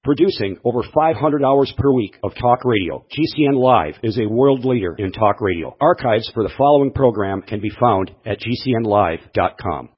Producing over 500 hours per week of talk radio, GCN Live is a world leader in talk radio. Archives for the following program can be found at GCNlive.com.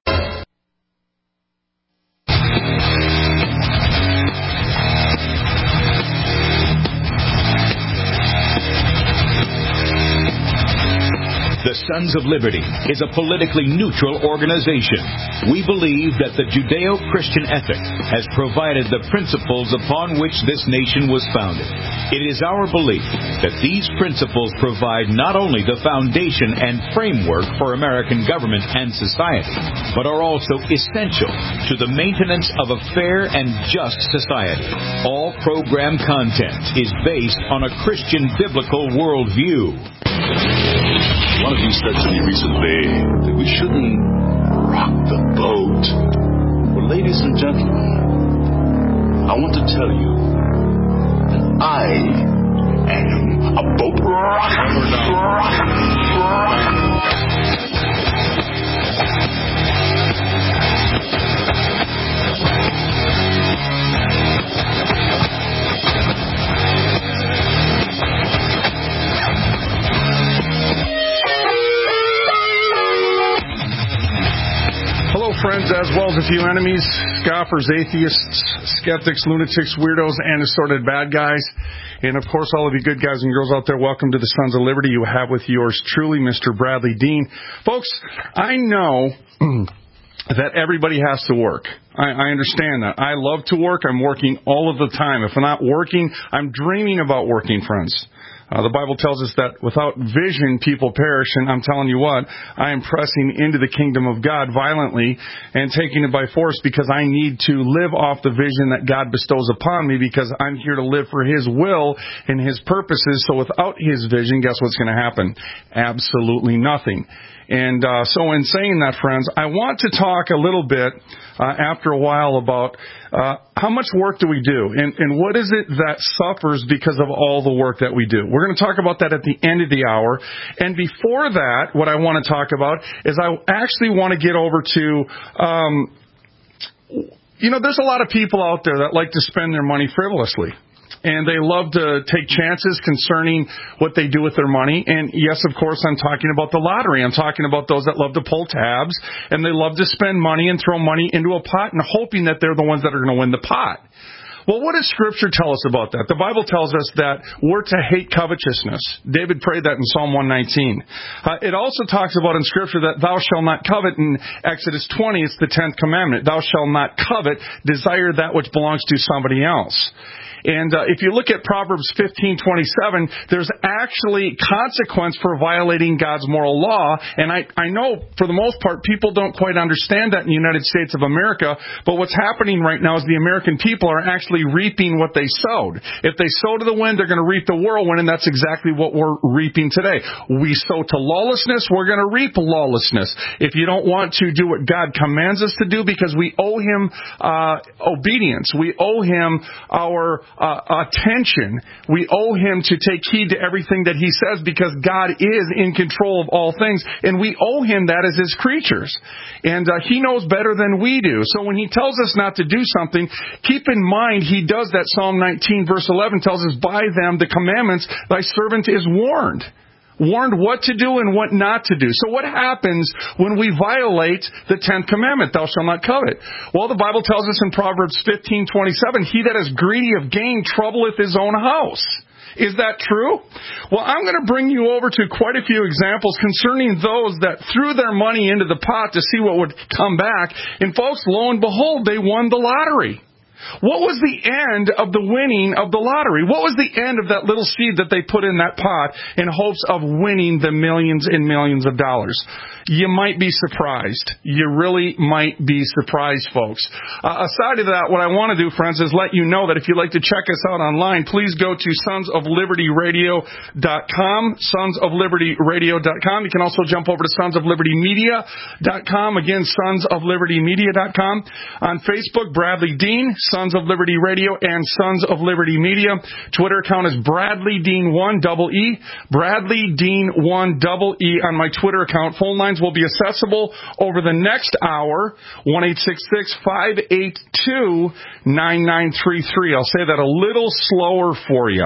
The Sons of Liberty is a politically neutral organization. We believe that the Judeo-Christian ethic has provided the principles upon which this nation was founded. It is our belief that these principles provide not only the foundation and framework for American government and society, but are also essential to the maintenance of a fair and just society. All program content is based on a Christian biblical worldview. One of you said to me recently that we shouldn't rock the boat. Well, ladies and gentlemen, I want to tell you that I am a boat friends, as well as a few enemies, scoffers, atheists, skeptics, lunatics, weirdos, and assorted bad guys. And, of course, all of you good guys and girls out there, welcome to the Sons of Liberty. You have with yours truly, Mr. Bradley Dean. Folks, I know that everybody has to work. I understand that. I love to work. I'm working all of the time. If I'm not working, I'm dreaming about working, friends. The Bible tells us that without vision, people perish, and I'm telling you what, I am pressing into the kingdom of God violently and taking it by force because I need to live off the vision that God bestows upon me because I'm here to live for His will and His purposes. So without His vision, guess what's going to happen? Absolutely nothing. And so in saying that, friends, I want to talk a little bit after a while about how much work do we do and what is it that suffers because of all the work that we do. We're going to talk about that at the end of the hour. And before that, what I want to talk about is I actually want to get over to, there's a lot of people out there that like to spend their money frivolously. And they love to take chances concerning what they do with their money. And yes, of course, I'm talking about the lottery. I'm talking about those that love to pull tabs and they love to spend money and throw money into a pot and hoping that they're the ones that are going to win the pot. Well, what does Scripture tell us about that? The Bible tells us that we're to hate covetousness. David prayed that in Psalm 119. It also talks about in Scripture that thou shalt not covet. In Exodus 20, it's the 10th commandment. Thou shalt not covet, desire that which belongs to somebody else. And if you look at Proverbs 15:27, there's actually consequence for violating God's moral law. And I know, for the most part, people don't quite understand that in the United States of America. But what's happening right now is the American people are actually reaping what they sowed. If they sow to the wind, they're going to reap the whirlwind, and that's exactly what we're reaping today. We sow to lawlessness, we're going to reap lawlessness. If you don't want to do what God commands us to do, because we owe Him obedience, we owe Him our attention. We owe Him to take heed to everything that He says because God is in control of all things, and we owe Him that as His creatures. And He knows better than we do. So when He tells us not to do something, keep in mind He does that. Psalm 19 verse 11 tells us, by them, the commandments, thy servant is warned. Warned what to do and what not to do. So what happens when we violate the 10th commandment, thou shalt not covet? Well, the Bible tells us in Proverbs 15:27, he that is greedy of gain troubleth his own house. Is that true? Well, I'm going to bring you over to quite a few examples concerning those that threw their money into the pot to see what would come back. And folks, lo and behold, they won the lottery. What was the end of the winning of the lottery? What was the end of that little seed that they put in that pot in hopes of winning the millions and millions of dollars? You might be surprised. You really might be surprised, folks. Aside of that, what I want to do, friends, is let you know that if you'd like to check us out online, please go to sonsoflibertyradio.com, sonsoflibertyradio.com. You can also jump over to sonsoflibertymedia.com. Again, sonsoflibertymedia.com. On Facebook, Bradley Dean, Sons of Liberty Radio and Sons of Liberty Media. Twitter account is Bradley Dean 1 double E. Bradley Dean 1 double E on my Twitter account. Phone lines will be accessible over the next hour. 1-866-582-9933. I'll say that a little slower for you.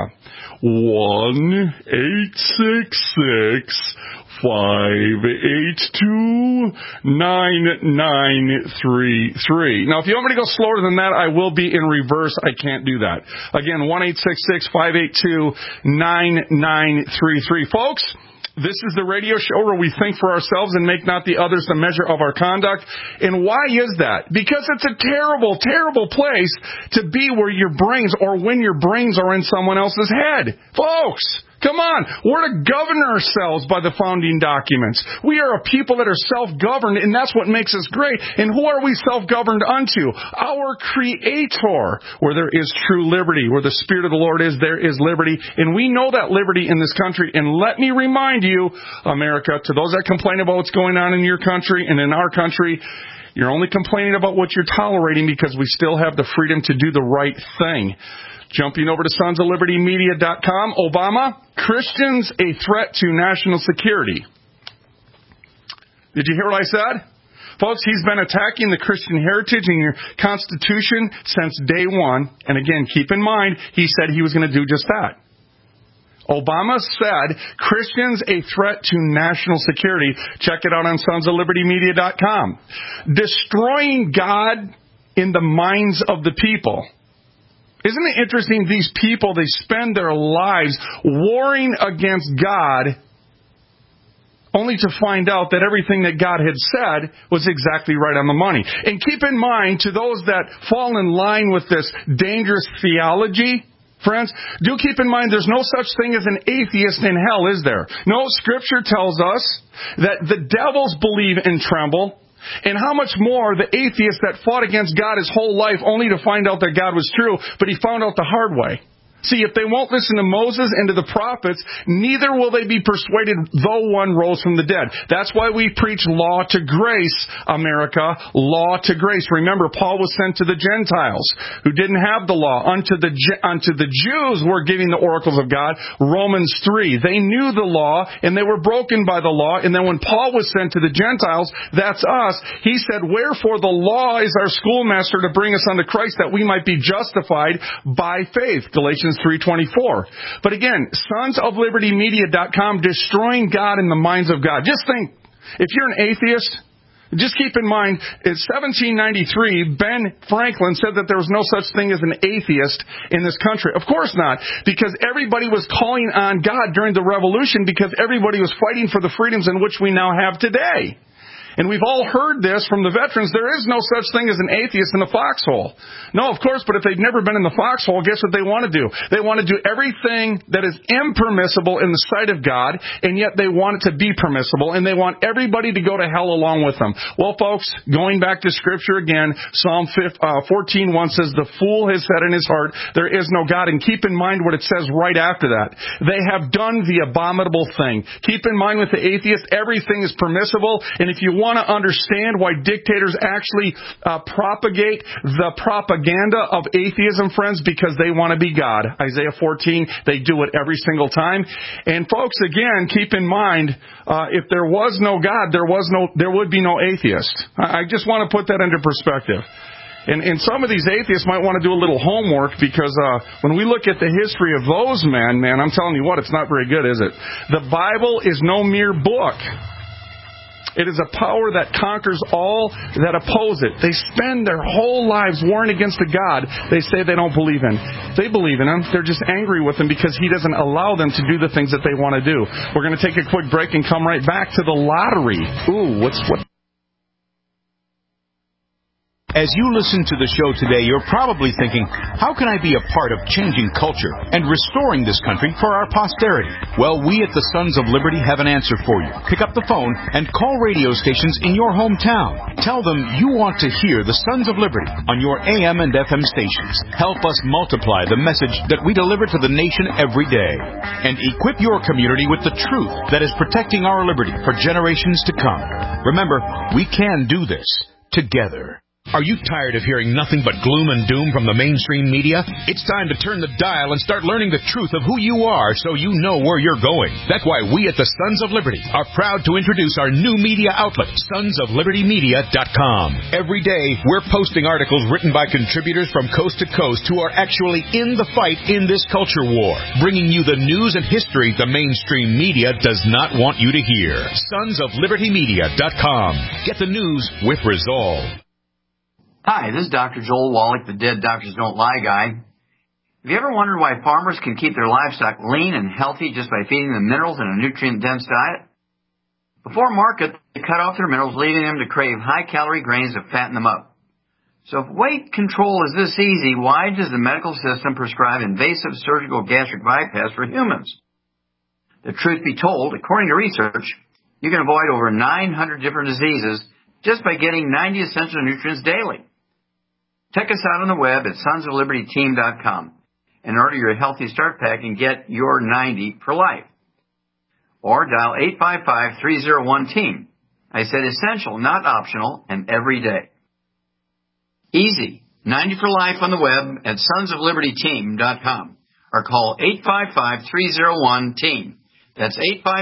1-866-582-9933. Now, if you want me to go slower than that, I will be in reverse. I can't do that. Again, 1-866-582-9933. Folks, this is the radio show where we think for ourselves and make not the others the measure of our conduct. And why is that? Because it's a terrible, terrible place to be where your brains or when your brains are in someone else's head. Folks, come on. We're to govern ourselves by the founding documents. We are a people that are self-governed, and that's what makes us great. And who are we self-governed unto? Our Creator. Where there is true liberty, where the Spirit of the Lord is, there is liberty. And we know that liberty in this country. And let me remind you, America, to those that complain about what's going on in your country and in our country, you're only complaining about what you're tolerating because we still have the freedom to do the right thing. Jumping over to sonsoflibertymedia.com, Obama, Christians a threat to national security. Did you hear what I said? Folks, he's been attacking the Christian heritage in your Constitution since day one. And again, keep in mind, he said he was going to do just that. Obama said, Christians a threat to national security. Check it out on sonsoflibertymedia.com. Destroying God in the minds of the people. Isn't it interesting, these people, they spend their lives warring against God only to find out that everything that God had said was exactly right on the money. And keep in mind, to those that fall in line with this dangerous theology, friends, do keep in mind there's no such thing as an atheist in hell, is there? No, Scripture tells us that the devils believe and tremble. And how much more the atheist that fought against God his whole life only to find out that God was true, but he found out the hard way. See, if they won't listen to Moses and to the prophets, neither will they be persuaded though one rose from the dead. That's why we preach law to grace, America, law to grace. Remember, Paul was sent to the Gentiles who didn't have the law. Unto the Jews were giving the oracles of God, Romans 3. They knew the law and they were broken by the law. And then when Paul was sent to the Gentiles, that's us, he said, wherefore the law is our schoolmaster to bring us unto Christ that we might be justified by faith. Galatians 3:24. But again, sonsoflibertymedia.com, destroying God in the minds of God. Just think, if you're an atheist, just keep in mind, in 1793, Ben Franklin said that there was no such thing as an atheist in this country. Of course not, because everybody was calling on God during the Revolution because everybody was fighting for the freedoms in which we now have today. And we've all heard this from the veterans. There is no such thing as an atheist in the foxhole. No, of course, but if they've never been in the foxhole, guess what they want to do? They want to do everything that is impermissible in the sight of God, and yet they want it to be permissible, and they want everybody to go to hell along with them. Well, folks, going back to Scripture again, Psalm 14:1 says, the fool has said in his heart, there is no God. And keep in mind what it says right after that. They have done the abominable thing. Keep in mind with the atheist, everything is permissible, and if you want to understand why dictators actually propagate the propaganda of atheism, friends, because they want to be God. Isaiah 14, they do it every single time. And folks, again, keep in mind, if there was no God, there would be no atheist. I just want to put that into perspective. And some of these atheists might want to do a little homework because when we look at the history of those men, man, I'm telling you what, it's not very good, is it? The Bible is no mere book. It is a power that conquers all that oppose it. They spend their whole lives warring against a God they say they don't believe in. They believe in Him. They're just angry with Him because He doesn't allow them to do the things that they want to do. We're going to take a quick break and come right back to the lottery. Ooh, what? As you listen to the show today, you're probably thinking, how can I be a part of changing culture and restoring this country for our posterity? Well, we at the Sons of Liberty have an answer for you. Pick up the phone and call radio stations in your hometown. Tell them you want to hear the Sons of Liberty on your AM and FM stations. Help us multiply the message that we deliver to the nation every day. And equip your community with the truth that is protecting our liberty for generations to come. Remember, we can do this together. Are you tired of hearing nothing but gloom and doom from the mainstream media? It's time to turn the dial and start learning the truth of who you are so you know where you're going. That's why we at the Sons of Liberty are proud to introduce our new media outlet, sonsoflibertymedia.com. Every day, we're posting articles written by contributors from coast to coast who are actually in the fight in this culture war, bringing you the news and history the mainstream media does not want you to hear. Sonsoflibertymedia.com. Get the news with resolve. Hi, this is Dr. Joel Wallach, the Dead Doctors Don't Lie guy. Have you ever wondered why farmers can keep their livestock lean and healthy just by feeding them minerals in a nutrient-dense diet? Before market, they cut off their minerals, leaving them to crave high-calorie grains to fatten them up. So if weight control is this easy, why does the medical system prescribe invasive surgical gastric bypass for humans? The truth be told, according to research, you can avoid over 900 different diseases just by getting 90 essential nutrients daily. Check us out on the web at sonsoflibertyteam.com and order your Healthy Start Pack and get your 90 for life. Or dial 855-301-TEAM. I said essential, not optional, and every day. Easy. 90 for life on the web at sonsoflibertyteam.com or call 855-301-TEAM. That's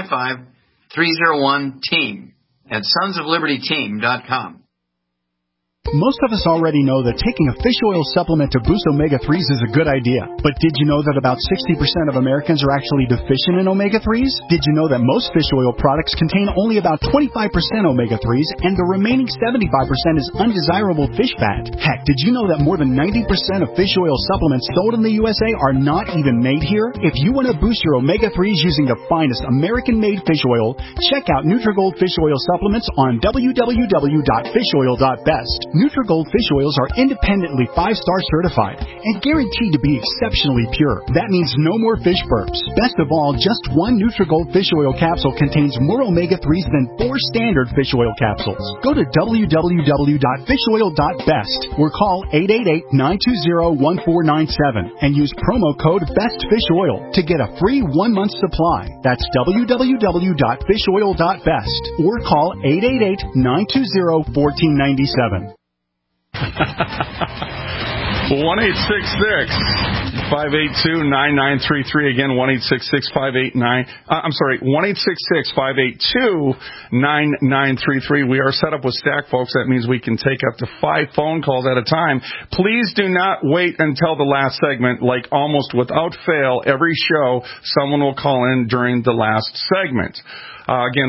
855-301-TEAM at sonsoflibertyteam.com. Most of us already know that taking a fish oil supplement to boost omega-3s is a good idea. But did you know that about 60% of Americans are actually deficient in omega-3s? Did you know that most fish oil products contain only about 25% omega-3s and the remaining 75% is undesirable fish fat? Heck, did you know that more than 90% of fish oil supplements sold in the USA are not even made here? If you want to boost your omega-3s using the finest American-made fish oil, check out Nutrigold Fish Oil Supplements on www.fishoil.best. Nutrigold fish oils are independently 5-star certified and guaranteed to be exceptionally pure. That means no more fish burps. Best of all, just one Nutrigold fish oil capsule contains more omega-3s than 4 standard fish oil capsules. Go to www.fishoil.best or call 888-920-1497 and use promo code BESTFISHOIL to get a free 1-month supply. That's www.fishoil.best or call 888-920-1497. 1-866-582-9933. Again, 1-866-582-9933. We are set up with Stack, folks. That means we can take up to 5 phone calls at a time. Please do not wait until the last segment. Like almost without fail, every show, someone will call in during the last segment. Again,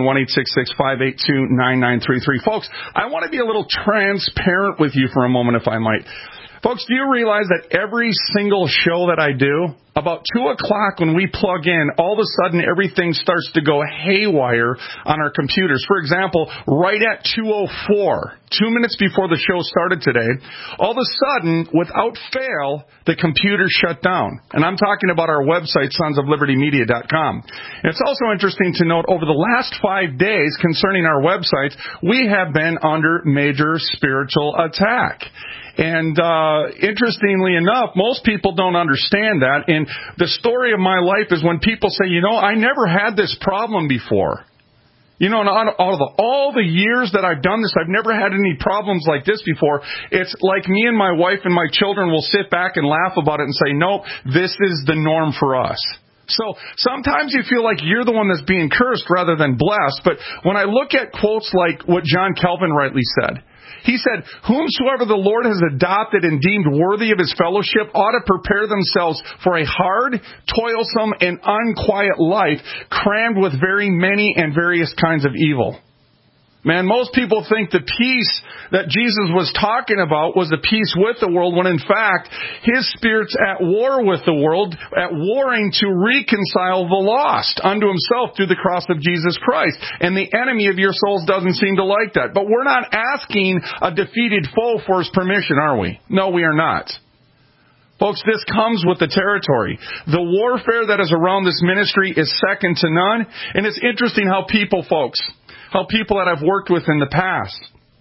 1-866-582-9933. Folks, I want to be a little transparent with you for a moment, if I might. Folks, do you realize that every single show that I do, about 2 o'clock when we plug in, all of a sudden everything starts to go haywire on our computers. For example, right at 2:04, 2 minutes before the show started today, all of a sudden, without fail, the computer shut down. And I'm talking about our website, sonsoflibertymedia.com. And it's also interesting to note, over the last 5 days concerning our website, we have been under major spiritual attack. And interestingly enough, most people don't understand that. And the story of my life is when people say, you know, I never had this problem before. You know, out of all the years that I've done this, I've never had any problems like this before. It's like me and my wife and my children will sit back and laugh about it and say, nope, this is the norm for us. So sometimes you feel like you're the one that's being cursed rather than blessed. But when I look at quotes like what John Calvin rightly said, he said, whomsoever the Lord has adopted and deemed worthy of his fellowship ought to prepare themselves for a hard, toilsome, and unquiet life, crammed with very many and various kinds of evil. Man, most people think the peace that Jesus was talking about was the peace with the world, when in fact, his Spirit's at war with the world, at warring to reconcile the lost unto himself through the cross of Jesus Christ. And the enemy of your souls doesn't seem to like that. But we're not asking a defeated foe for his permission, are we? No, we are not. Folks, this comes with the territory. The warfare that is around this ministry is second to none. And it's interesting how people that I've worked with in the past,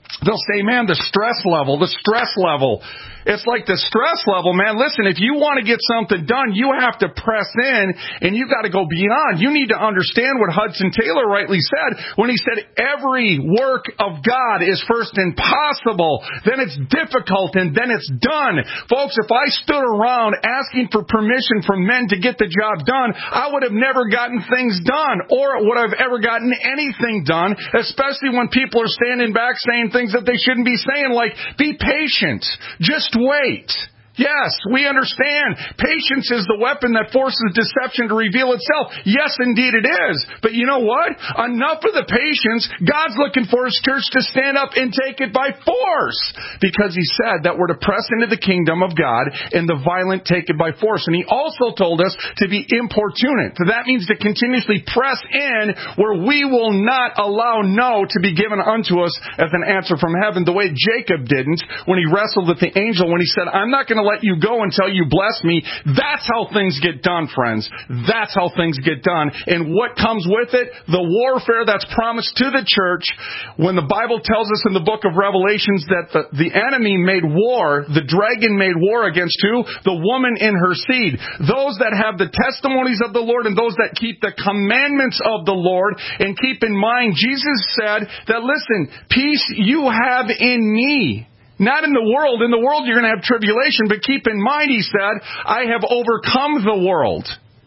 they'll say, man, the stress level. It's like the stress level, man. Listen, if you want to get something done, you have to press in and you got to go beyond. You need to understand what Hudson Taylor rightly said when he said every work of God is first impossible, then it's difficult, and then it's done. Folks, if I stood around asking for permission from men to get the job done, I would have never gotten things done, or would have ever gotten anything done, especially when people are standing back saying things that they shouldn't be saying, like, be patient. Just wait. Yes, we understand. Patience is the weapon that forces deception to reveal itself. Yes, indeed it is. But you know what? Enough of the patience. God's looking for His church to stand up and take it by force. Because He said that we're to press into the kingdom of God and the violent take it by force. And He also told us to be importunate. That means to continuously press in where we will not allow no to be given unto us as an answer from heaven, the way Jacob didn't when he wrestled with the angel, when he said, I'm not going to let you go until you bless me. That's how things get done, friends. That's how things get done. And what comes with it? The warfare that's promised to the church. When the Bible tells us in the book of Revelations that the enemy made war, the dragon made war against who? The woman in her seed. Those that have the testimonies of the Lord and those that keep the commandments of the Lord. And keep in mind, Jesus said that, listen, peace you have in me. Not in the world. In the world you're going to have tribulation, but keep in mind, He said, I have overcome the world.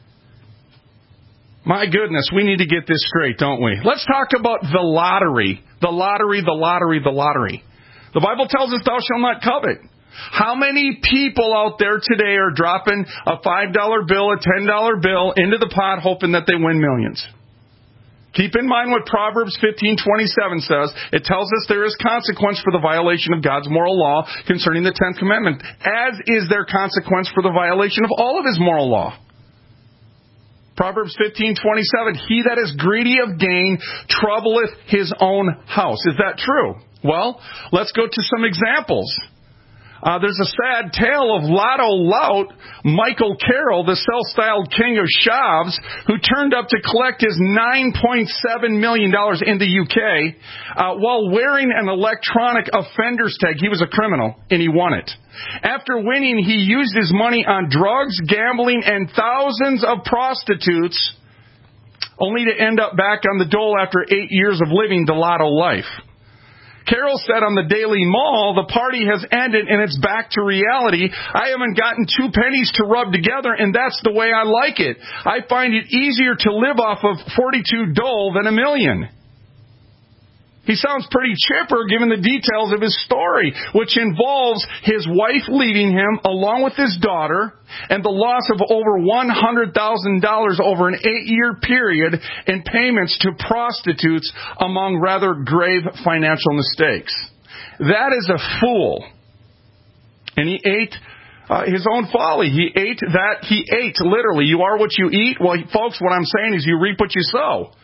My goodness, we need to get this straight, don't we? Let's talk about the lottery. The lottery. The Bible tells us, thou shalt not covet. How many people out there today are dropping a $5 bill, a $10 bill into the pot hoping that they win millions? Keep in mind what Proverbs 15:27 says. It tells us there is consequence for the violation of God's moral law concerning the 10th commandment, as is there consequence for the violation of all of His moral law. Proverbs 15:27, he that is greedy of gain troubleth his own house. Is that true? Well, let's go to some examples. There's a sad tale of Lotto lout Michael Carroll, the self-styled king of shavs, who turned up to collect his $9.7 million in the UK while wearing an electronic offender's tag. He was a criminal, and he won it. After winning, he used his money on drugs, gambling, and thousands of prostitutes, only to end up back on the dole after 8 years of living the Lotto life. Carroll said on the Daily Mall, the party has ended and it's back to reality. I haven't gotten 2 pennies to rub together, and that's the way I like it. I find it easier to live off of 42 dole than $1 million. He sounds pretty chipper given the details of his story, which involves his wife leaving him along with his daughter and the loss of over $100,000 over an 8-year period in payments to prostitutes, among rather grave financial mistakes. That is a fool. And he ate his own folly. He ate literally. You are what you eat. Well, folks, what I'm saying is you reap what you sow.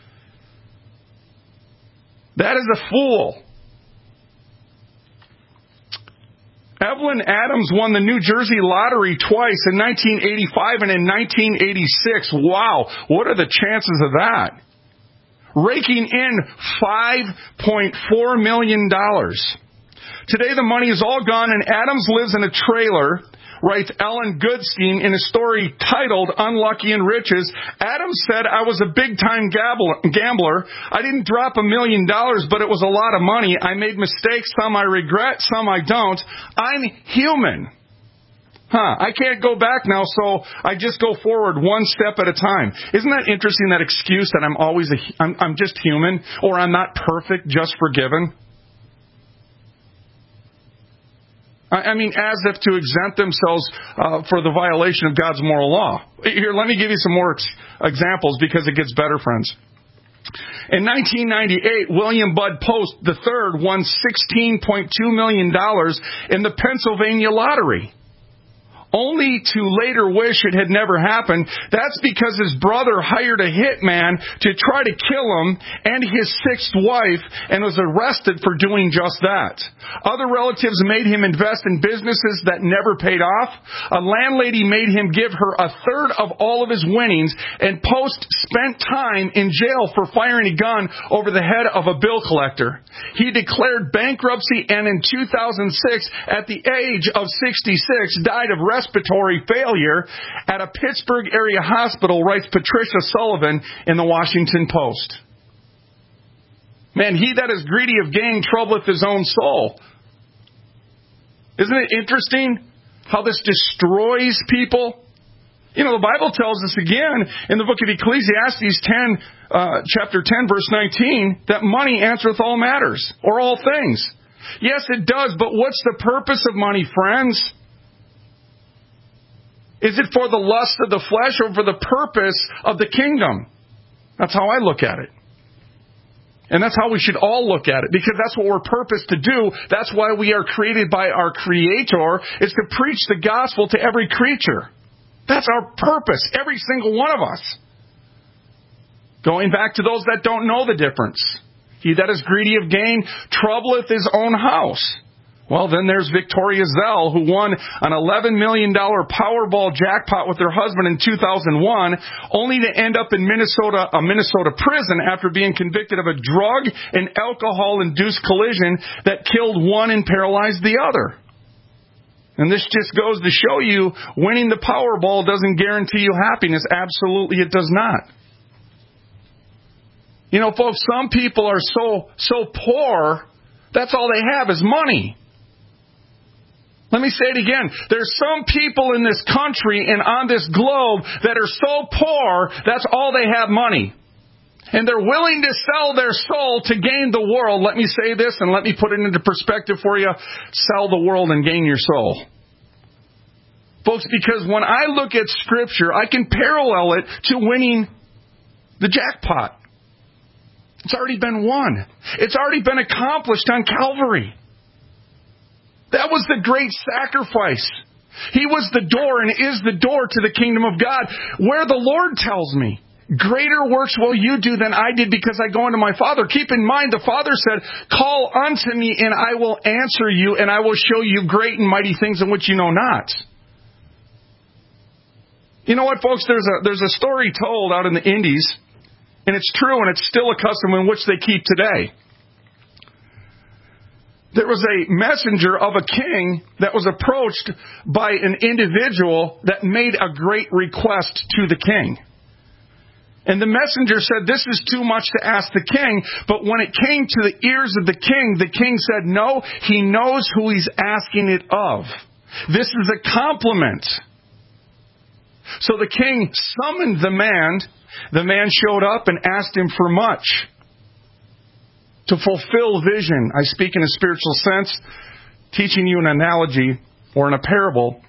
That is a fool. Evelyn Adams won the New Jersey lottery twice, in 1985 and in 1986. Wow, what are the chances of that? Raking in $5.4 million. Today the money is all gone, and Adams lives in a trailer, writes Ellen Goodstein in a story titled Unlucky in Riches. Adams said, I was a big-time gambler. I didn't drop $1 million, but it was a lot of money. I made mistakes. Some I regret, some I don't. I'm human. I can't go back now, so I just go forward one step at a time. Isn't that interesting, that excuse that I'm just human, or I'm not perfect, just forgiven? I mean, as if to exempt themselves for the violation of God's moral law. Here, let me give you some more examples because it gets better, friends. In 1998, William Bud Post III won $16.2 million in the Pennsylvania lottery. only to later wish it had never happened. That's because his brother hired a hitman to try to kill him and his sixth wife and was arrested for doing just that. Other relatives made him invest in businesses that never paid off. A landlady made him give her a third of all of his winnings, and Post spent time in jail for firing a gun over the head of a bill collector. He declared bankruptcy and in 2006, at the age of 66, died of respiratory failure at a Pittsburgh area hospital, writes Patricia Sullivan in the Washington Post. Man, he that is greedy of gain troubleth his own soul. Isn't it interesting how this destroys people? You know, the Bible tells us again in the book of Ecclesiastes chapter 10, verse 19, that money answereth all matters, or all things. Yes, it does, but what's the purpose of money, friends? Is it for the lust of the flesh or for the purpose of the kingdom? That's how I look at it. And that's how we should all look at it, because that's what we're purposed to do. That's why we are created by our Creator, is to preach the gospel to every creature. That's our purpose, every single one of us. Going back to those that don't know the difference. He that is greedy of gain troubleth his own house. Well, then there's Victoria Zell, who won an $11 million Powerball jackpot with her husband in 2001, only to end up in a Minnesota prison after being convicted of a drug and alcohol-induced collision that killed one and paralyzed the other. And this just goes to show you, winning the Powerball doesn't guarantee you happiness. Absolutely, it does not. You know, folks, some people are so poor, that's all they have is money. Let me say it again. There's some people in this country and on this globe that are so poor, that's all they have, money. And they're willing to sell their soul to gain the world. Let me say this and let me put it into perspective for you. Sell the world and gain your soul. Folks, because when I look at Scripture, I can parallel it to winning the jackpot. It's already been won. It's already been accomplished on Calvary. That was the great sacrifice. He was the door and is the door to the kingdom of God, where the Lord tells me, greater works will you do than I did, because I go unto my Father. Keep in mind, the Father said, call unto me and I will answer you, and I will show you great and mighty things in which you know not. You know what, folks? There's a story told out in the Indies, and it's true, and it's still a custom in which they keep today. There was a messenger of a king that was approached by an individual that made a great request to the king. And the messenger said, this is too much to ask the king. But when it came to the ears of the king said, no, he knows who he's asking it of. This is a compliment. So the king summoned the man. The man showed up and asked him for much. To fulfill vision. I speak in a spiritual sense, teaching you an analogy or in a parable.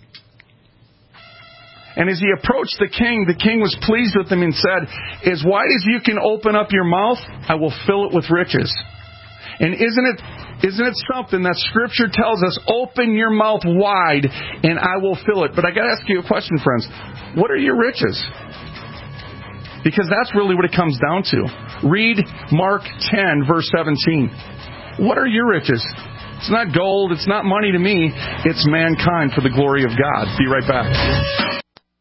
And as he approached the king was pleased with him and said, as wide as you can open up your mouth, I will fill it with riches. And isn't it something that Scripture tells us, open your mouth wide and I will fill it. But I got to ask you a question, friends. What are your riches? Because that's really what it comes down to. Read Mark 10, verse 17. What are your riches? It's not gold. It's not money to me. It's mankind for the glory of God. Be right back.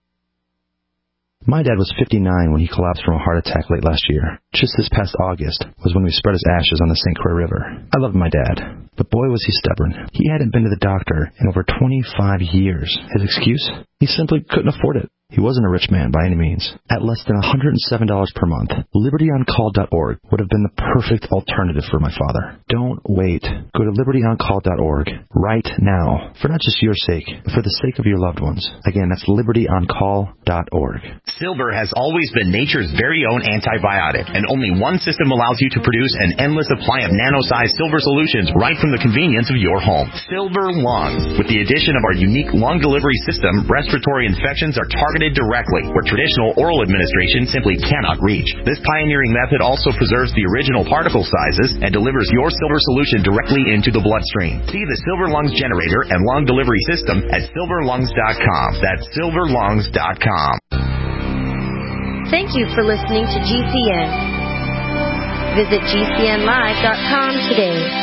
My dad was 59 when he collapsed from a heart attack late last year. Just this past August was when we spread his ashes on the St. Croix River. I loved my dad, but boy was he stubborn. He hadn't been to the doctor in over 25 years. His excuse? He simply couldn't afford it. He wasn't a rich man by any means. At less than $107 per month, LibertyOnCall.org would have been the perfect alternative for my father. Don't wait. Go to LibertyOnCall.org right now, for not just your sake, but for the sake of your loved ones. Again, that's LibertyOnCall.org. Silver has always been nature's very own antibiotic, and only one system allows you to produce an endless supply of nano-sized silver solutions right from the convenience of your home. Silver Lungs. With the addition of our unique lung delivery system, respiratory infections are targeted targeted directly, where traditional oral administration simply cannot reach. This pioneering method also preserves the original particle sizes and delivers your silver solution directly into the bloodstream. See the Silver Lungs generator and lung delivery system at silverlungs.com. That's silverlungs.com. Thank you for listening to GCN. Visit GCNlive.com today.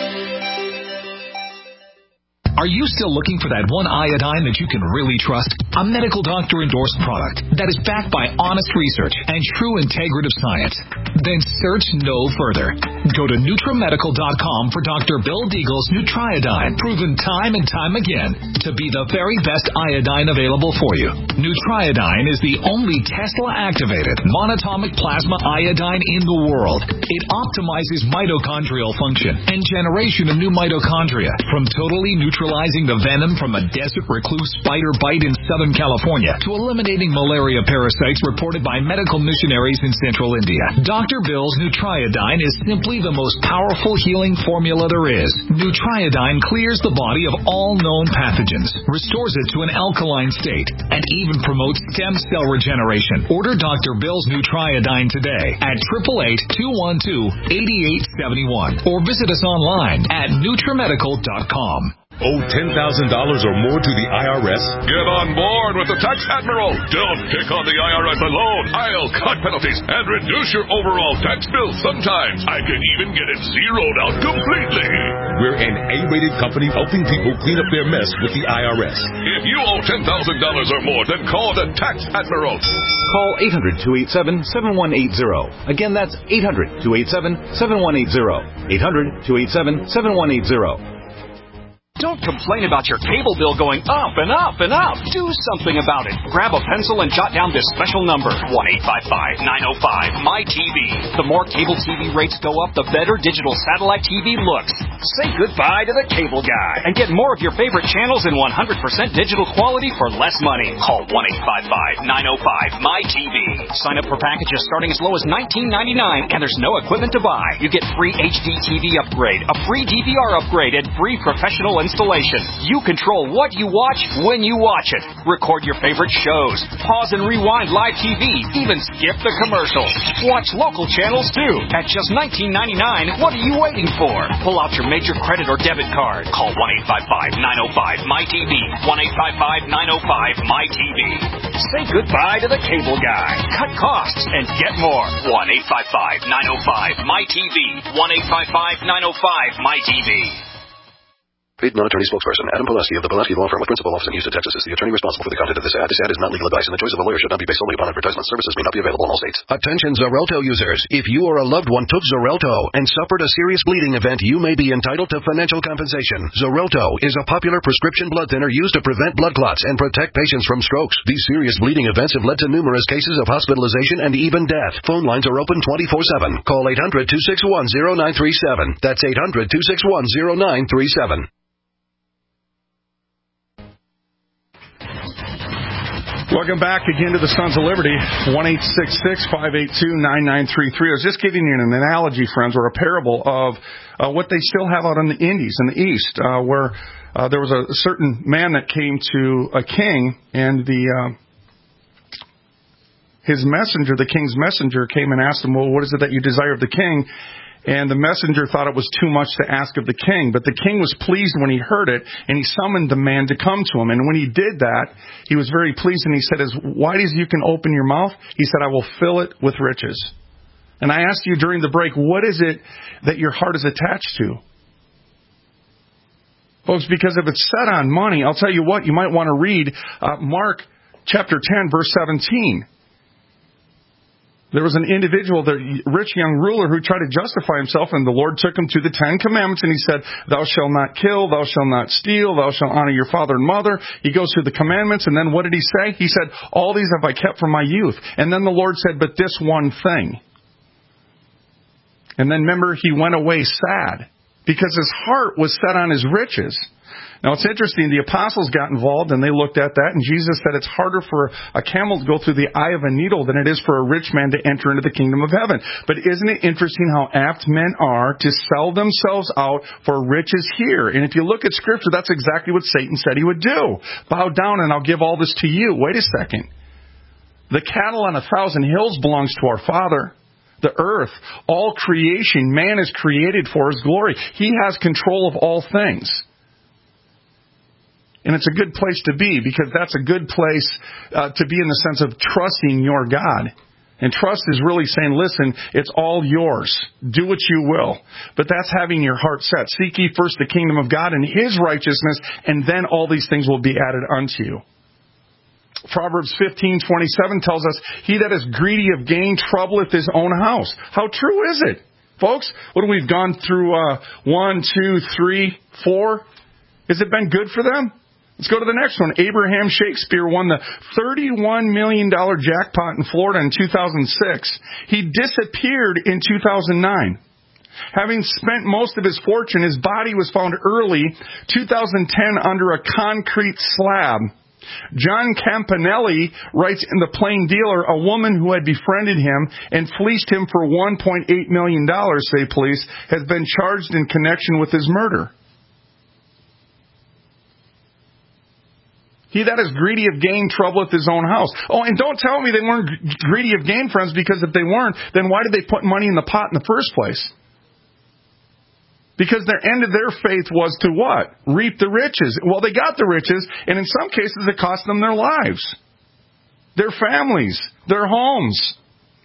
Are you still looking for that one iodine that you can really trust? A medical doctor endorsed product that is backed by honest research and true integrative science? Then search no further. Go to NutriMedical.com for Dr. Bill Deagle's Nutriodine, proven time and time again to be the very best iodine available for you. Nutriodine is the only Tesla-activated monatomic plasma iodine in the world. It optimizes mitochondrial function and generation of new mitochondria from totally neutralizing the venom from a desert recluse spider bite in Southern California to eliminating malaria parasites reported by medical missionaries in Central India. Dr. Bill's Nutriodine is simply the most powerful healing formula there is. Nutriodine clears the body of all known pathogens, restores it to an alkaline state, and even promotes stem cell regeneration. Order Dr. Bill's Nutriodine today at 888-212-8871 or visit us online at NutriMedical.com. Owe $10,000 or more to the IRS? Get on board with the Tax Admiral. Don't pick on the IRS alone. I'll cut penalties and reduce your overall tax bill. Sometimes I can even get it zeroed out completely. We're an A-rated company helping people clean up their mess with the IRS. If you owe $10,000 or more, then call the Tax Admiral. Call 800-287-7180. Again, that's 800-287-7180. 800-287-7180. Don't complain about your cable bill going up and up and up. Do something about it. Grab a pencil and jot down this special number, 1-855-905-MY-TV. The more cable TV rates go up, the better digital satellite TV looks. Say goodbye to the cable guy and get more of your favorite channels in 100% digital quality for less money. Call 1-855-905-MY-TV. Sign up for packages starting as low as $19.99, and there's no equipment to buy. You get free HD TV upgrade, a free DVR upgrade, and free professional installation. You control what you watch when you watch it. Record your favorite shows. Pause and rewind live TV. Even skip the commercials. Watch local channels too. At just $19.99, what are you waiting for? Pull out your major credit or debit card. Call 1-855-905-MY-TV. 1-855-905-MY-TV. Say goodbye to the cable guy. Cut costs and get more. 1-855-905-MY-TV. 1-855-905-MY-TV. Paid non-attorney spokesperson Adam Pulaski of the Pulaski Law Firm with principal office in Houston, Texas is the attorney responsible for the content of this ad. This ad is not legal advice, and the choice of a lawyer should not be based solely upon advertisement. Services may not be available in all states. Attention Xarelto users. If you or a loved one took Xarelto and suffered a serious bleeding event, you may be entitled to financial compensation. Xarelto is a popular prescription blood thinner used to prevent blood clots and protect patients from strokes. These serious bleeding events have led to numerous cases of hospitalization and even death. Phone lines are open 24/7. Call 800-261-0937. That's 800-261-0937. Welcome back again to the Sons of Liberty, 1-866-582-9933. I was just giving you an analogy, friends, or a parable of what they still have out in the Indies, in the East, where there was a certain man that came to a king, and his messenger, the king's messenger, came and asked him, well, what is it that you desire of the king? And the messenger thought it was too much to ask of the king. But the king was pleased when he heard it, and he summoned the man to come to him. And when he did that, he was very pleased, and he said, as wide as you can open your mouth, he said, I will fill it with riches. And I asked you during the break, what is it that your heart is attached to? Folks, because if it's set on money, I'll tell you what, you might want to read Mark chapter 10, verse 17. There was an individual, the rich young ruler, who tried to justify himself, and the Lord took him to the 10 Commandments, and he said, thou shalt not kill, thou shalt not steal, thou shalt honor your father and mother. He goes through the commandments, and then what did he say? He said, all these have I kept from my youth. And then the Lord said, but this one thing. And then remember, he went away sad, because his heart was set on his riches. Now, it's interesting, the apostles got involved, and they looked at that, and Jesus said it's harder for a camel to go through the eye of a needle than it is for a rich man to enter into the kingdom of heaven. But isn't it interesting how apt men are to sell themselves out for riches here? And if you look at Scripture, that's exactly what Satan said he would do. Bow down, and I'll give all this to you. Wait a second. The cattle on 1,000 hills belongs to our Father. The earth, all creation, man is created for His glory. He has control of all things. And it's a good place to be, because that's a good place to be in the sense of trusting your God. And trust is really saying, listen, it's all yours. Do what you will. But that's having your heart set. Seek ye first the kingdom of God and His righteousness, and then all these things will be added unto you. Proverbs 15:27 tells us, he that is greedy of gain troubleth his own house. How true is it? Folks, what have we gone through? 1, 2, 3, 4. Has it been good for them? Let's go to the next one. Abraham Shakespeare won the $31 million jackpot in Florida in 2006. He disappeared in 2009. Having spent most of his fortune, his body was found early 2010 under a concrete slab. John Campanelli writes in The Plain Dealer, a woman who had befriended him and fleeced him for $1.8 million, say police, has been charged in connection with his murder. He that is greedy of gain troubleth his own house. Oh, and don't tell me they weren't greedy of gain, friends, because if they weren't, then why did they put money in the pot in the first place? Because their end of their faith was to what? Reap the riches. Well, they got the riches, and in some cases it cost them their lives, their families, their homes.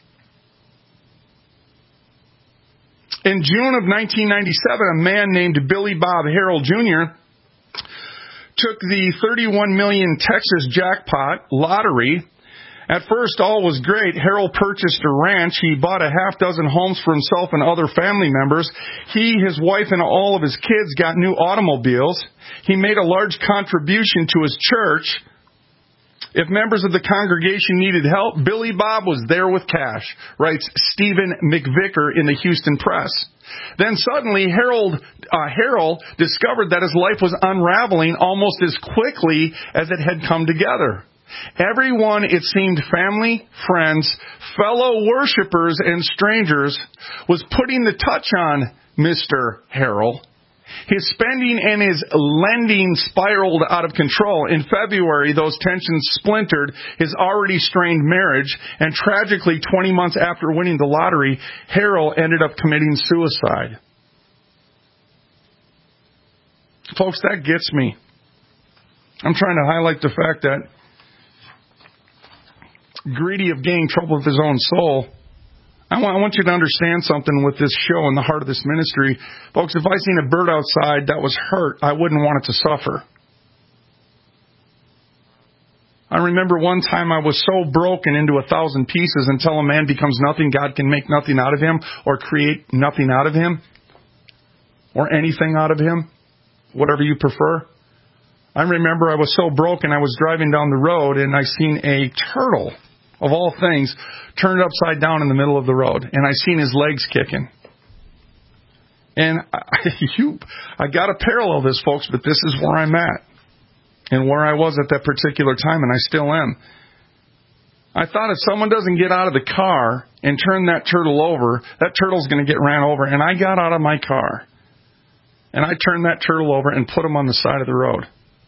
In June of 1997, a man named Billy Bob Harrell Jr. took the 31 million Texas jackpot lottery. At first, all was great. Harrell purchased a ranch. He bought a half dozen homes for himself and other family members. He, his wife, and all of his kids got new automobiles. He made a large contribution to his church. If members of the congregation needed help, Billy Bob was there with cash, writes Stephen McVicker in the Houston Press. Then suddenly, Harrell discovered that his life was unraveling almost as quickly as it had come together. Everyone, it seemed, family, friends, fellow worshipers, and strangers, was putting the touch on Mr. Harrell. His spending and his lending spiraled out of control. In February, those tensions splintered his already strained marriage, and tragically, 20 months after winning the lottery, Harrell ended up committing suicide. Folks, that gets me. I'm trying to highlight the fact that greedy of gain troubleth his own soul. I want you to understand something with this show and the heart of this ministry. Folks, if I seen a bird outside that was hurt, I wouldn't want it to suffer. I remember one time I was so broken into 1,000 pieces. Until a man becomes nothing, God can make nothing out of him or create nothing out of him or anything out of him, whatever you prefer. I remember I was so broken, I was driving down the road and I seen a turtle, of all things, turned upside down in the middle of the road. And I seen his legs kicking. And I got to parallel this, folks, but this is where I'm at. And where I was at that particular time, and I still am. I thought if someone doesn't get out of the car and turn that turtle over, that turtle's going to get ran over. And I got out of my car. And I turned that turtle over and put him on the side of the road.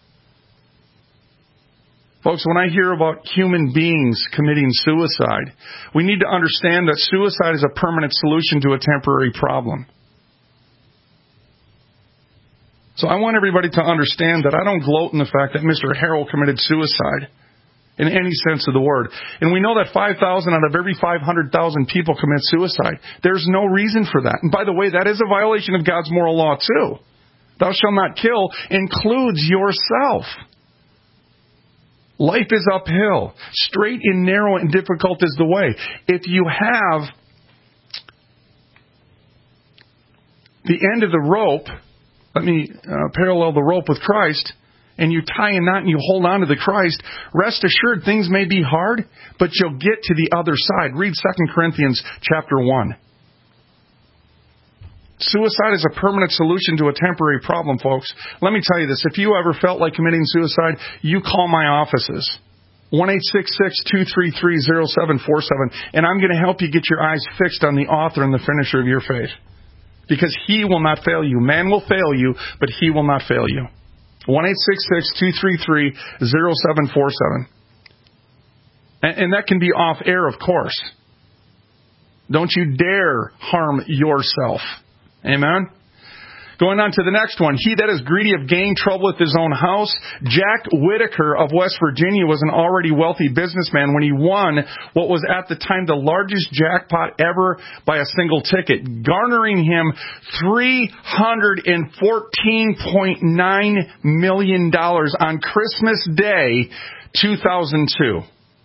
Folks, when I hear about human beings committing suicide, we need to understand that suicide is a permanent solution to a temporary problem. So I want everybody to understand that I don't gloat in the fact that Mr. Harrell committed suicide in any sense of the word. And we know that 5,000 out of every 500,000 people commit suicide. There's no reason for that. And by the way, that is a violation of God's moral law too. Thou shalt not kill includes yourself. Life is uphill. Straight and narrow and difficult is the way. If you have the end of the rope, let me parallel the rope with Christ, and you tie a knot and you hold on to the Christ, rest assured things may be hard, but you'll get to the other side. Read 2 Corinthians chapter 1. Suicide is a permanent solution to a temporary problem, folks. Let me tell you this. If you ever felt like committing suicide, you call my offices. 1-866-233-0747. And I'm going to help you get your eyes fixed on the author and the finisher of your faith. Because He will not fail you. Man will fail you, but He will not fail you. 1-866-233-0747. And that can be off air, of course. Don't you dare harm yourself. Amen? Going on to the next one. He that is greedy of gain, trouble with his own house. Jack Whitaker of West Virginia was an already wealthy businessman when he won what was at the time the largest jackpot ever by a single ticket, garnering him $314.9 million on Christmas Day, 2002.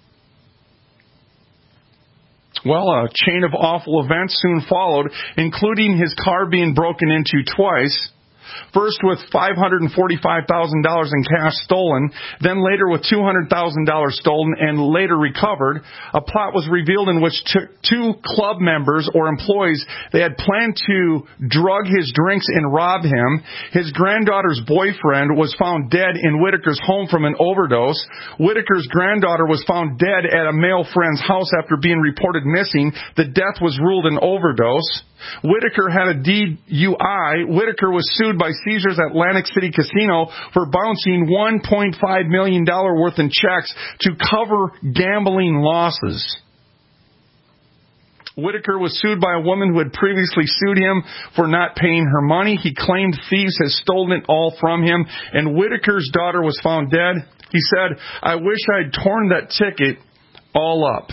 Well, a chain of awful events soon followed, including his car being broken into twice. First with $545,000 in cash stolen, then later with $200,000 stolen and later recovered. A plot was revealed in which two club members or employees, they had planned to drug his drinks and rob him. His granddaughter's boyfriend was found dead in Whitaker's home from an overdose. Whitaker's granddaughter was found dead at a male friend's house after being reported missing. The death was ruled an overdose. Whitaker had a DUI. Whitaker was sued by Caesars Atlantic City Casino for bouncing $1.5 million worth in checks to cover gambling losses. Whitaker was sued by a woman who had previously sued him for not paying her money. He claimed thieves had stolen it all from him, and Whitaker's daughter was found dead. He said, "I wish I'd torn that ticket all up."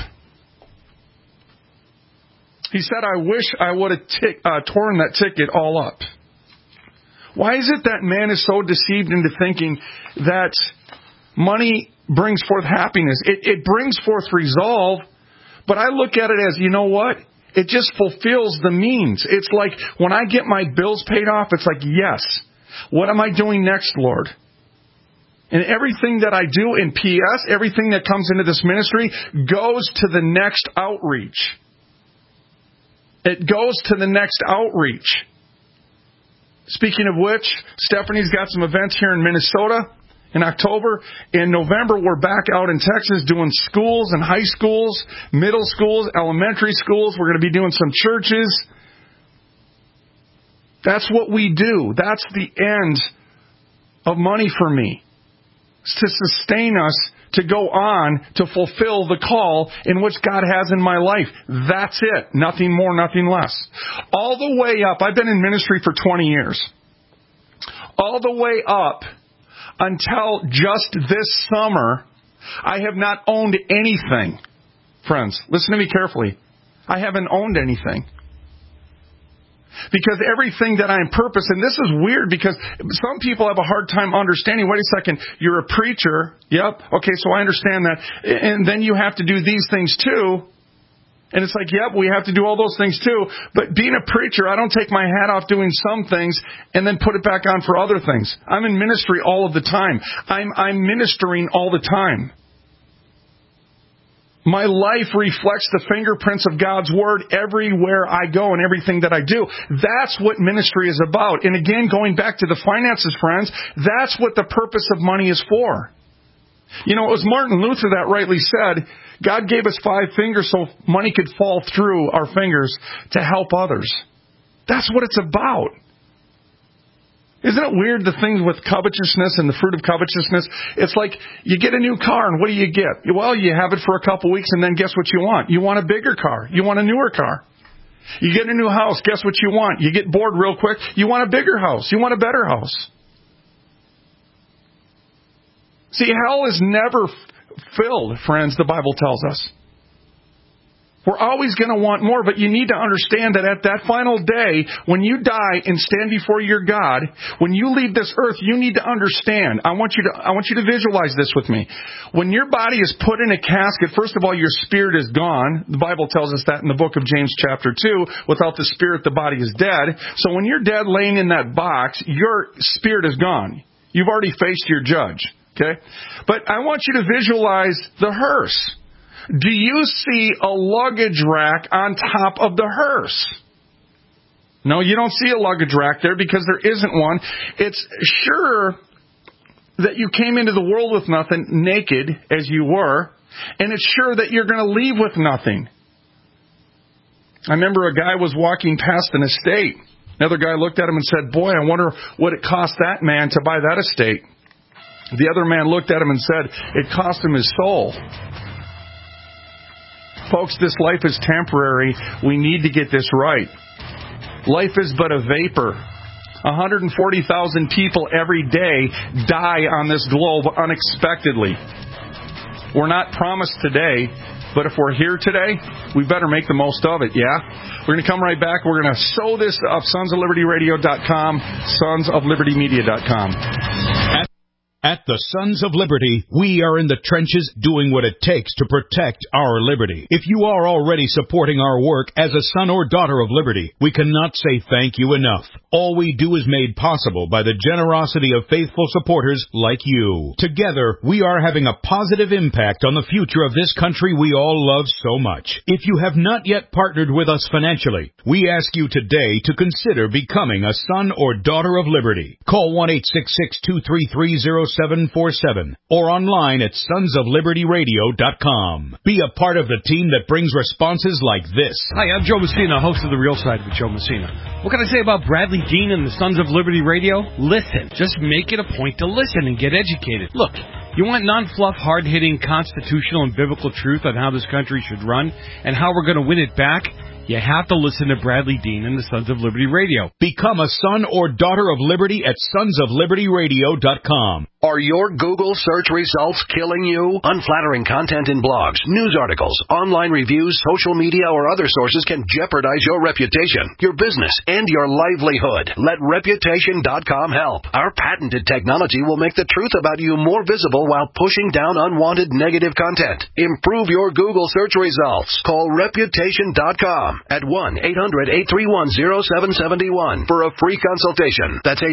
He said, "I wish I would have torn that ticket all up." Why is it that man is so deceived into thinking that money brings forth happiness? It brings forth resolve, but I look at it as, you know what? It just fulfills the means. It's like when I get my bills paid off, it's like, yes, what am I doing next, Lord? And everything that I do in PS, everything that comes into this ministry goes to the next outreach. It goes to the next outreach. Speaking of which, Stephanie's got some events here in Minnesota in October. In November, we're back out in Texas doing schools and high schools, middle schools, elementary schools. We're going to be doing some churches. That's what we do. That's the end of money for me. It's to sustain us to go on to fulfill the call in which God has in my life. That's it. Nothing more, nothing less. All the way up, I've been in ministry for 20 years. All the way up until just this summer, I have not owned anything. Friends, listen to me carefully. I haven't owned anything. Because everything that I am purpose, and this is weird because some people have a hard time understanding, wait a second, you're a preacher. Yep. Okay, so I understand that. And then you have to do these things too. And it's like, yep, we have to do all those things too. But being a preacher, I don't take my hat off doing some things and then put it back on for other things. I'm in ministry all of the time. I'm ministering all the time. My life reflects the fingerprints of God's Word everywhere I go and everything that I do. That's what ministry is about. And again, going back to the finances, friends, that's what the purpose of money is for. You know, it was Martin Luther that rightly said, God gave us 5 fingers so money could fall through our fingers to help others. That's what it's about. Isn't it weird, the things with covetousness and the fruit of covetousness? It's like you get a new car, and what do you get? Well, you have it for a couple weeks, and then guess what you want? You want a bigger car. You want a newer car. You get a new house. Guess what you want? You get bored real quick. You want a bigger house. You want a better house. See, hell is never filled, friends, the Bible tells us. We're always going to want more, but you need to understand that at that final day, when you die and stand before your God, when you leave this earth, you need to understand. I want you to visualize this with me. When your body is put in a casket, first of all, your spirit is gone. The Bible tells us that in the book of James chapter 2. Without the spirit, the body is dead. So when you're dead laying in that box, your spirit is gone. You've already faced your judge. Okay? But I want you to visualize the hearse. Do you see a luggage rack on top of the hearse? No, you don't see a luggage rack there because there isn't one. It's sure that you came into the world with nothing, naked as you were, and it's sure that you're going to leave with nothing. I remember a guy was walking past an estate. Another guy looked at him and said, "Boy, I wonder what it cost that man to buy that estate." The other man looked at him and said, "It cost him his soul." Folks, this life is temporary. We need to get this right. Life is but a vapor. 140,000 people every day die on this globe unexpectedly. We're not promised today, but if we're here today, we better make the most of it, yeah? We're going to come right back. We're going to sew this up, sonsoflibertyradio.com, sonsoflibertymedia.com. At the Sons of Liberty, we are in the trenches doing what it takes to protect our liberty. If you are already supporting our work as a son or daughter of liberty, we cannot say thank you enough. All we do is made possible by the generosity of faithful supporters like you. Together, we are having a positive impact on the future of this country we all love so much. If you have not yet partnered with us financially, we ask you today to consider becoming a son or daughter of liberty. Call 1-866-233-0747 or online at sonsoflibertyradio.com. Be a part of the team that brings responses like this. Hi, I'm Joe Messina, host of The Real Side with Joe Messina. What can I say about Bradley Dean and the Sons of Liberty Radio? Listen. Just make it a point to listen and get educated. Look, you want non-fluff, hard-hitting constitutional and biblical truth on how this country should run and how we're going to win it back? You have to listen to Bradley Dean and the Sons of Liberty Radio. Become a son or daughter of liberty at sonsoflibertyradio.com. Are your Google search results killing you? Unflattering content in blogs, news articles, online reviews, social media, or other sources can jeopardize your reputation, your business, and your livelihood. Let Reputation.com help. Our patented technology will make the truth about you more visible while pushing down unwanted negative content. Improve your Google search results. Call Reputation.com at 1-800-831-0771 for a free consultation. That's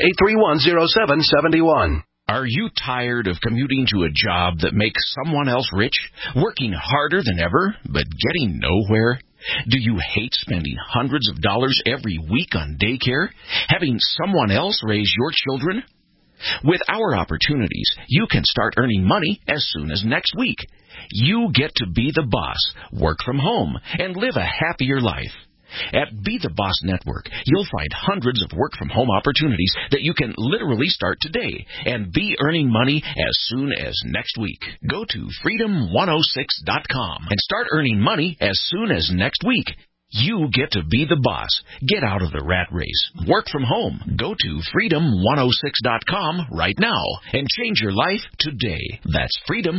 800-831-0771. Are you tired of commuting to a job that makes someone else rich, working harder than ever, but getting nowhere? Do you hate spending hundreds of dollars every week on daycare, having someone else raise your children? With our opportunities, you can start earning money as soon as next week. You get to be the boss, work from home, and live a happier life. At Be the Boss Network, you'll find hundreds of work-from-home opportunities that you can literally start today and be earning money as soon as next week. Go to freedom106.com and start earning money as soon as next week. You get to be the boss. Get out of the rat race. Work from home. Go to freedom106.com right now and change your life today. That's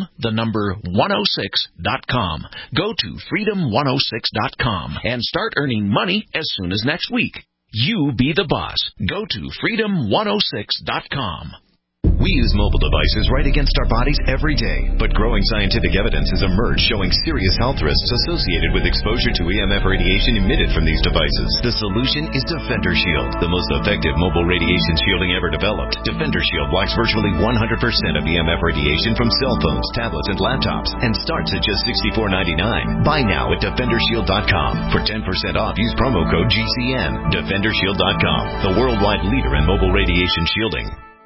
freedom106.com. Go to freedom106.com and start earning money as soon as next week. You be the boss. Go to freedom106.com. We use mobile devices right against our bodies every day, but growing scientific evidence has emerged showing serious health risks associated with exposure to EMF radiation emitted from these devices. The solution is Defender Shield, the most effective mobile radiation shielding ever developed. Defender Shield blocks virtually 100% of EMF radiation from cell phones, tablets, and laptops, and starts at just $64.99. Buy now at DefenderShield.com. For 10% off, use promo code GCN. DefenderShield.com, the worldwide leader in mobile radiation shielding.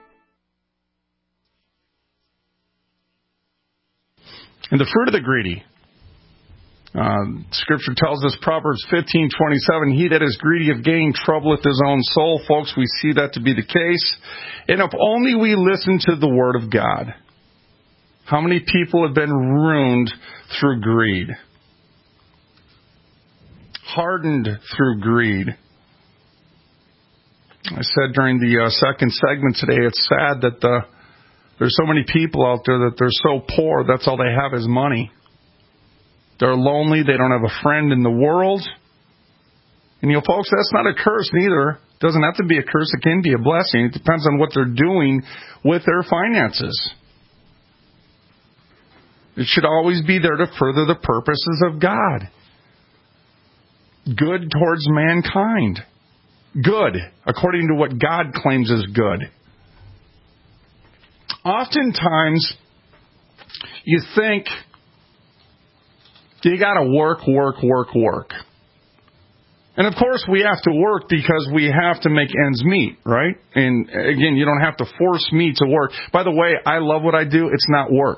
And the fruit of the greedy. Scripture tells us, Proverbs 15:27, he that is greedy of gain troubleth his own soul. Folks, we see that to be the case. And if only we listen to the Word of God. How many people have been ruined through greed? Hardened through greed. I said during the second segment today, it's sad that there's so many people out there that they're so poor, that's all they have is money. They're lonely. They don't have a friend in the world. And, folks, that's not a curse neither. It doesn't have to be a curse. It can be a blessing. It depends on what they're doing with their finances. It should always be there to further the purposes of God. Good towards mankind. Good, according to what God claims is good. Oftentimes, you think you got to work. And, of course, we have to work because we have to make ends meet, right? And, again, you don't have to force me to work. By the way, I love what I do. It's not work.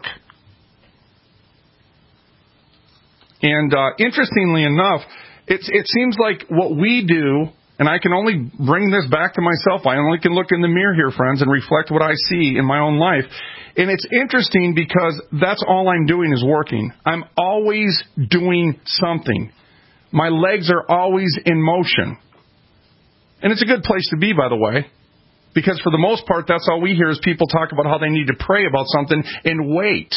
And interestingly enough, it seems like what we do, and I can only bring this back to myself. I only can look in the mirror here, friends, and reflect what I see in my own life. And it's interesting because that's all I'm doing is working. I'm always doing something. My legs are always in motion. And it's a good place to be, by the way, because for the most part, that's all we hear is people talk about how they need to pray about something and wait.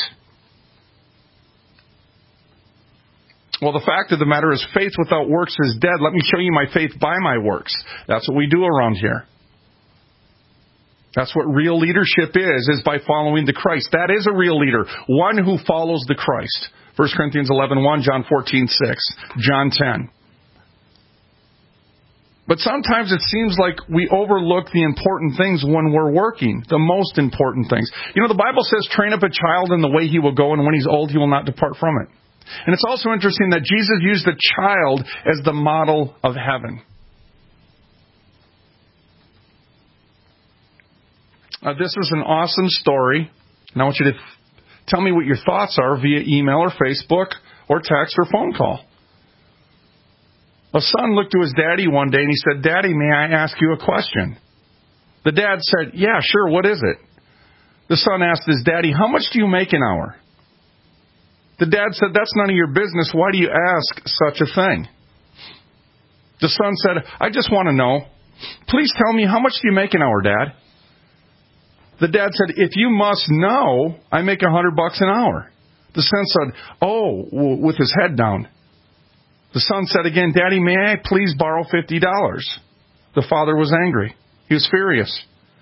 Well, the fact of the matter is faith without works is dead. Let me show you my faith by my works. That's what we do around here. That's what real leadership is by following the Christ. That is a real leader, one who follows the Christ. 1 Corinthians 11:1, John 14:6, John 10. But sometimes it seems like we overlook the important things when we're working, the most important things. You know, the Bible says, train up a child in the way he will go, and when he's old, he will not depart from it. And it's also interesting that Jesus used the child as the model of heaven. This is an awesome story, and I want you to tell me what your thoughts are via email or Facebook or text or phone call. A son looked to his daddy one day and he said, "Daddy, may I ask you a question?" The dad said, "Yeah, sure, what is it?" The son asked his daddy, "How much do you make an hour?" The dad said, "That's none of your business. Why do you ask such a thing?" The son said, "I just want to know. Please tell me, how much do you make an hour, Dad?" The dad said, "If you must know, I make $100 an hour." The son said, "Oh," with his head down. The son said again, "Daddy, may I please borrow $50? The father was angry. He was furious.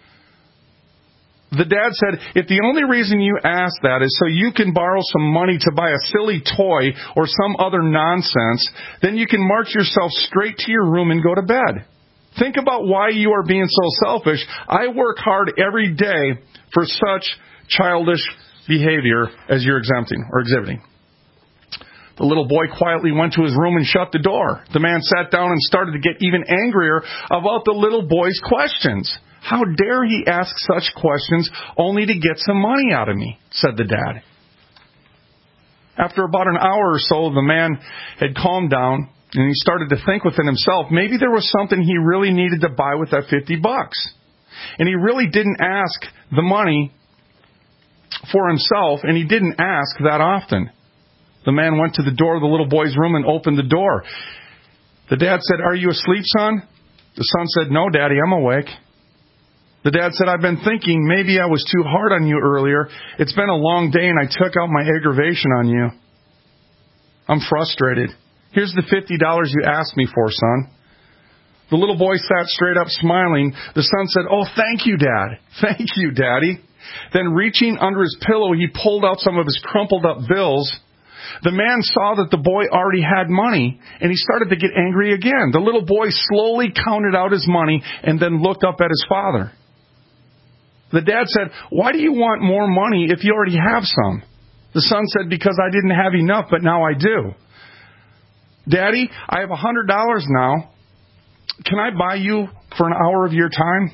The dad said, "If the only reason you ask that is so you can borrow some money to buy a silly toy or some other nonsense, then you can march yourself straight to your room and go to bed. Think about why you are being so selfish. I work hard every day for such childish behavior as you're exhibiting." The little boy quietly went to his room and shut the door. The man sat down and started to get even angrier about the little boy's questions. "How dare he ask such questions only to get some money out of me?" said the dad. After about an hour or so, the man had calmed down and he started to think within himself, maybe there was something he really needed to buy with that $50. And he really didn't ask the money for himself, and he didn't ask that often. The man went to the door of the little boy's room and opened the door. The dad said, "Are you asleep, son?" The son said, "No, Daddy, I'm awake." The dad said, "I've been thinking maybe I was too hard on you earlier. It's been a long day and I took out my aggravation on you. I'm frustrated. Here's the $50 you asked me for, son." The little boy sat straight up smiling. The son said, "Oh, thank you, Dad. Thank you, Daddy." Then reaching under his pillow, he pulled out some of his crumpled up bills. The man saw that the boy already had money, and he started to get angry again. The little boy slowly counted out his money and then looked up at his father. The dad said, "Why do you want more money if you already have some?" The son said, "Because I didn't have enough, but now I do." "Daddy, I have $100 now. Can I buy you for an hour of your time?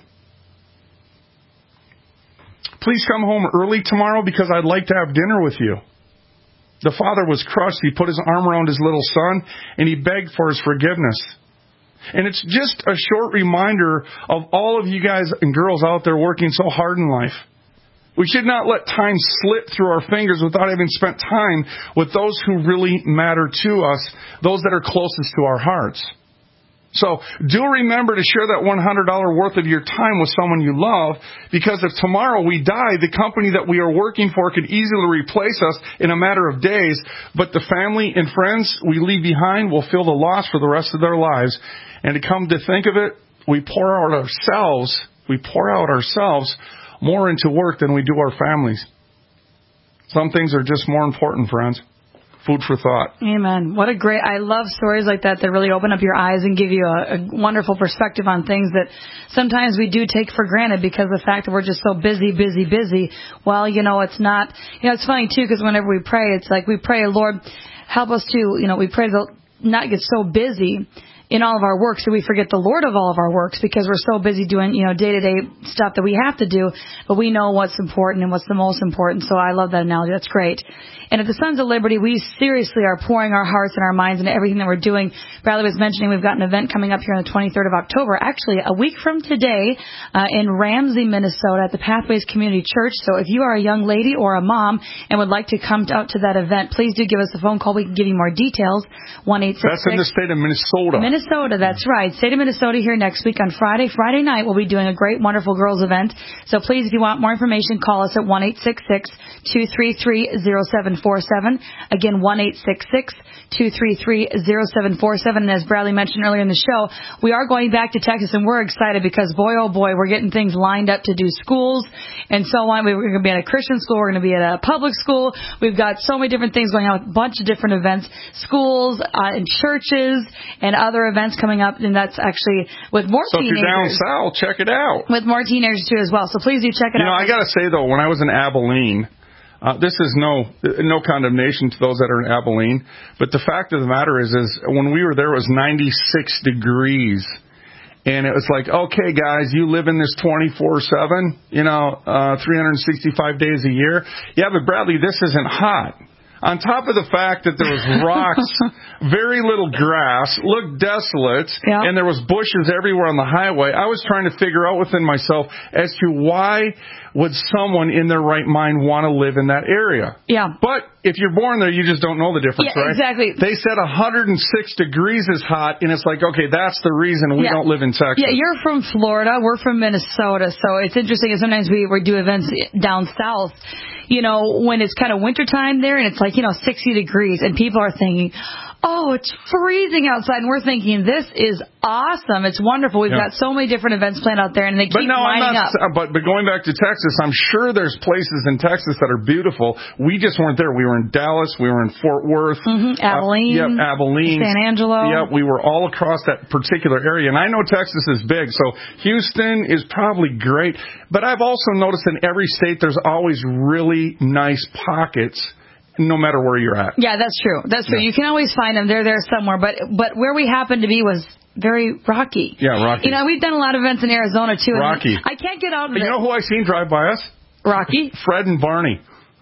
Please come home early tomorrow because I'd like to have dinner with you." The father was crushed. He put his arm around his little son and he begged for his forgiveness. And it's just a short reminder of all of you guys and girls out there working so hard in life. We should not let time slip through our fingers without having spent time with those who really matter to us, those that are closest to our hearts. So do remember to share that $100 worth of your time with someone you love, because if tomorrow we die, the company that we are working for could easily replace us in a matter of days, but the family and friends we leave behind will feel the loss for the rest of their lives. And to come to think of it, we pour out ourselves more into work than we do our families. Some things are just more important, friends. Food for thought. Amen. I love stories like that really open up your eyes and give you a wonderful perspective on things that sometimes we do take for granted because of the fact that we're just so busy. Well, it's not, it's funny too, because whenever we pray, it's like we pray, Lord, help us to, we pray to not get so busy in all of our works that we forget the Lord of all of our works because we're so busy doing, day-to-day stuff that we have to do, but we know what's important and what's the most important. So I love that analogy. That's great. And at the Sons of Liberty, we seriously are pouring our hearts and our minds into everything that we're doing. Bradley was mentioning we've got an event coming up here on the 23rd of October, actually a week from today, in Ramsey, Minnesota at the Pathways Community Church. So if you are a young lady or a mom and would like to come out to that event, please do give us a phone call. We can give you more details. 1-866. That's in the state of Minnesota. Minnesota, that's right. State of Minnesota here next week on Friday. Friday night we'll be doing a great, wonderful girls event. So please, if you want more information, call us at 1-866-233-0747. Again, 1-866-233-0747. And as Bradley mentioned earlier in the show, we are going back to Texas, and we're excited because, boy, oh boy, we're getting things lined up to do schools and so on. We're going to be at a Christian school. We're going to be at a public school. We've got so many different things going on with a bunch of different events, schools and churches and other events coming up. And that's actually with more teenagers. So if you're down south, check it out. With more teenagers, too, as well. So please do check it out. I got to say, though, when I was in Abilene, this is no condemnation to those that are in Abilene, but the fact of the matter is when we were there, it was 96 degrees. And it was like, okay, guys, you live in this 24/7, 365 days a year. Yeah, but Bradley, this isn't hot. On top of the fact that there was rocks, very little grass, looked desolate, and there was bushes everywhere on the highway, I was trying to figure out within myself as to why would someone in their right mind want to live in that area. Yeah. But if you're born there, you just don't know the difference, right? Exactly. They said 106 degrees is hot, and it's like, okay, that's the reason we don't live in Texas. Yeah, you're from Florida. We're from Minnesota. So it's interesting. Sometimes we do events down south, when it's kind of wintertime there, and it's like, 60 degrees, and people are thinking, oh, it's freezing outside, and we're thinking, this is awesome. It's wonderful. We've got so many different events planned out there, and they keep lining up. But going back to Texas, I'm sure there's places in Texas that are beautiful. We just weren't there. We were in Dallas. We were in Fort Worth. Abilene. Abilene. San Angelo. Yeah, we were all across that particular area. And I know Texas is big, so Houston is probably great. But I've also noticed in every state there's always really nice pockets, no matter where you're at. Yeah, that's true. That's true. Yeah. You can always find them. They're there somewhere. But where we happened to be was very rocky. Yeah, rocky. We've done a lot of events in Arizona, too. Rocky. I can't get out of it. You know who I seen drive by us? Rocky? Fred and Barney.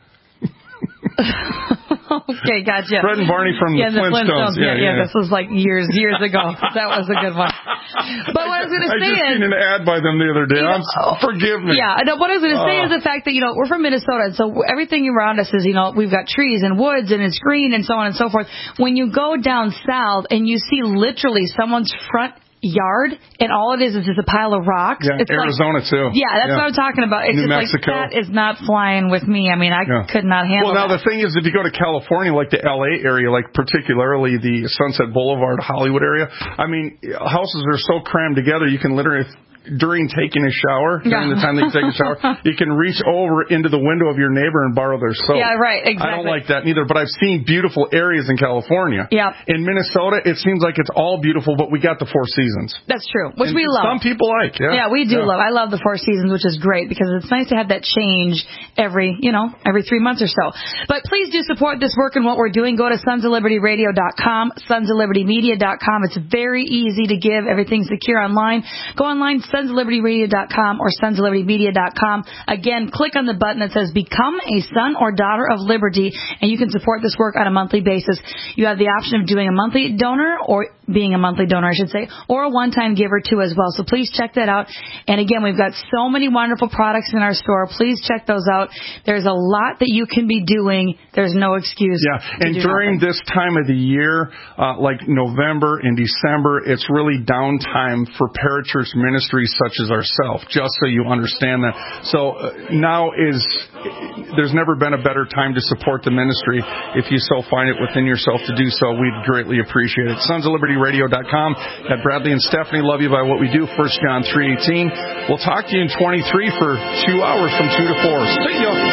Okay, gotcha. Fred and Barney from the Flintstones. Yeah, this was like years ago. That was a good one. But what I was going to say I just seen an ad by them the other day. Forgive me. Yeah, no, what I was going to say is the fact that, we're from Minnesota, and so everything around us is, we've got trees and woods and it's green and so on and so forth. When you go down south and you see literally someone's front yard, and all it is just a pile of rocks. Yeah, it's Arizona, too. Yeah, that's what I'm talking about. It's New just Mexico. Like, that is not flying with me. I mean, I could not handle Well, now, the thing is, if you go to California, like the L.A. area, like particularly the Sunset Boulevard, Hollywood area, I mean, houses are so crammed together, you can literally... During taking a shower, during the time that you take a shower, you can reach over into the window of your neighbor and borrow their soap. Yeah, right, exactly. I don't like that neither, but I've seen beautiful areas in California. Yeah. In Minnesota, it seems like it's all beautiful, but we got the Four Seasons. That's true, which we love. Some people like, Yeah, we do love. I love the Four Seasons, which is great because it's nice to have that change every 3 months or so. But please do support this work and what we're doing. Go to sonsoflibertyradio.com, sonsoflibertymedia.com. It's very easy to give. Everything's secure online. Go online, sonsoflibertyradio.com or sonsoflibertymedia.com. Again, click on the button that says Become a Son or Daughter of Liberty, and you can support this work on a monthly basis. You have the option of doing a monthly donor, or being a monthly donor, I should say, or a one-time giver, too, as well. So please check that out. And again, we've got so many wonderful products in our store. Please check those out. There's a lot that you can be doing. There's no excuse. Yeah, and during this time of the year, like November and December, it's really downtime for parachurch ministries such as ourselves, just so you understand that. So there's never been a better time to support the ministry. If you so find it within yourself to do so, we'd greatly appreciate it. sonsoflibertyradio.com. At Bradley and Stephanie, love you by what we do. 1 John 3:18. We'll talk to you in 23 for 2 hours from 2 to 4. See ya.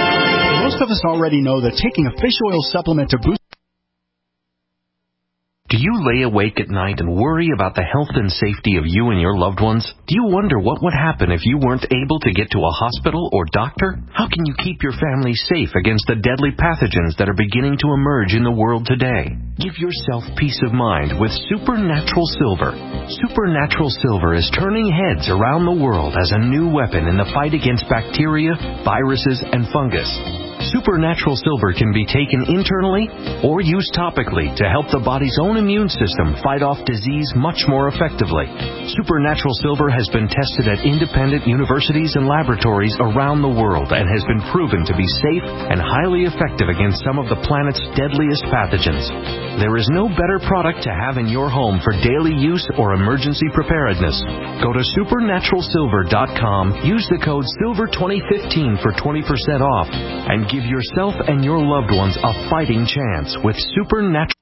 Most of us already know that taking a fish oil supplement to boost... Do you lay awake at night and worry about the health and safety of you and your loved ones? Do you wonder what would happen if you weren't able to get to a hospital or doctor? How can you keep your family safe against the deadly pathogens that are beginning to emerge in the world today? Give yourself peace of mind with Supernatural Silver. Supernatural Silver is turning heads around the world as a new weapon in the fight against bacteria, viruses, and fungus. Supernatural Silver can be taken internally or used topically to help the body's own immune system fight off disease much more effectively. Supernatural Silver has been tested at independent universities and laboratories around the world and has been proven to be safe and highly effective against some of the planet's deadliest pathogens. There is no better product to have in your home for daily use or emergency preparedness. Go to supernaturalsilver.com, use the code SILVER2015 for 20% off, and give yourself and your loved ones a fighting chance with Supernatural